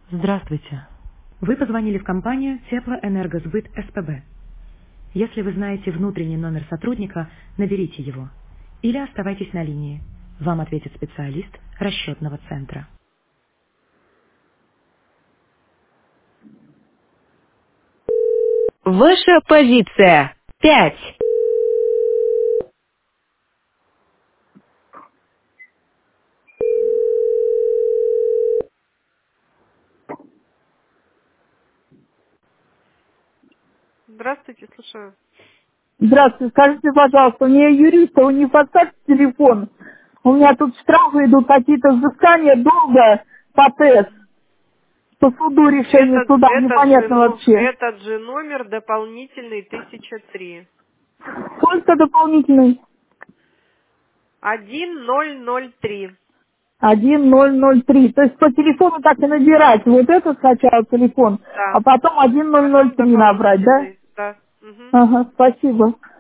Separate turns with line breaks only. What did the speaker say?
Здравствуйте. Вы позвонили в компанию Теплоэнергосбыт СПБ. Если вы знаете внутренний номер сотрудника, наберите его. Или оставайтесь на линии. Вам ответит специалист расчетного центра.
Ваша позиция. 5.
Здравствуйте, слушаю.
Здравствуйте, скажите, пожалуйста, мне юриста не подскажете телефон? У меня тут штрафы идут, какие-то взыскания долга по ТЭС. По суду решение
Этот,
суда,
этот, же,
непонятно
ну,
вообще.
этот же номер дополнительный 1003.
Сколько дополнительный?
1003.
1003. То есть по телефону так и набирать. Вот это сначала телефон,
Да.
а потом
Потом
1003 набрать, да?
дополнительный. Да. Мгм.
Ага, спасибо.